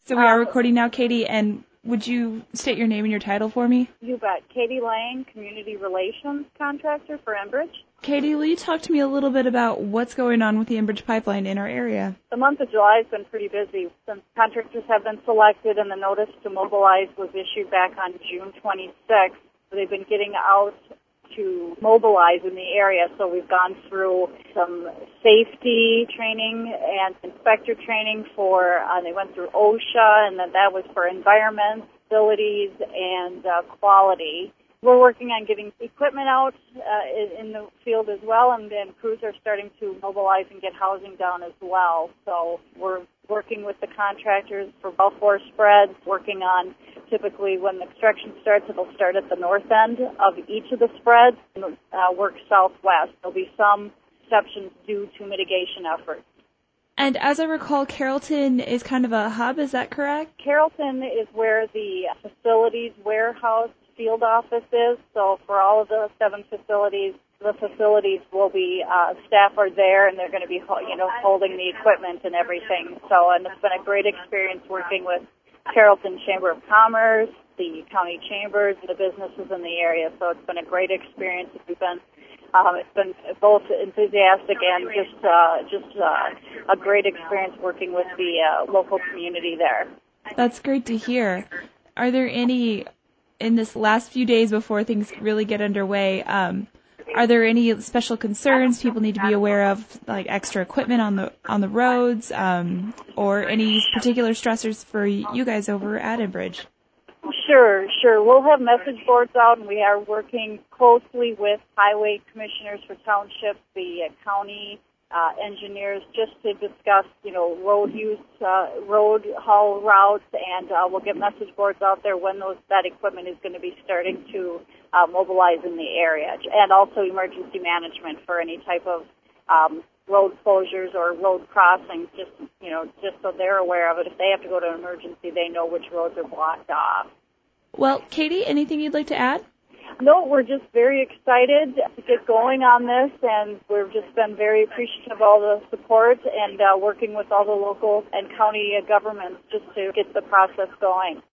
So we are recording now, Katie, and would you state your name and your title for me? You bet. Katie Lang, Community Relations Contractor for Enbridge. Katie, will you talk to me a little bit about what's going on with the Enbridge pipeline in our area? The month of July has been pretty busy since contractors have been selected and the notice to mobilize was issued back on June 26th. They've been getting out to mobilize in the area, so we've gone through some safety training and inspector training they went through OSHA, and then that was for environment, facilities, and quality. We're working on getting equipment out in the field as well, and then crews are starting to mobilize and get housing down as well. So we're working with the contractors for all four spreads, working on typically when the construction starts, it'll start at the north end of each of the spreads and work southwest. There'll be some exceptions due to mitigation efforts. And as I recall, Carrollton is kind of a hub, is that correct? Carrollton is where the facilities warehouse field office is, so for all of the 7 facilities, the facilities will be, staff are there and they're going to be, holding the equipment and everything. So, and it's been a great experience working with Carrollton Chamber of Commerce, the county chambers, the businesses in the area. So it's been a great experience. It's been both enthusiastic and just a great experience working with the local community there. That's great to hear. Are there any, in this last few days before things really get underway, are there any special concerns people need to be aware of, like extra equipment on the roads, or any particular stressors for you guys over at Enbridge? Sure. We'll have message boards out, and we are working closely with highway commissioners for townships, the county engineers, just to discuss, road use, road haul routes, and we'll get message boards out there when that equipment is going to be starting to mobilize in the area, and also emergency management for any type of road closures or road crossings, just so they're aware of it. If they have to go to an emergency, they know which roads are blocked off. Well, Katie, anything you'd like to add? No, we're just very excited to get going on this, and we've just been very appreciative of all the support and working with all the local and county governments just to get the process going.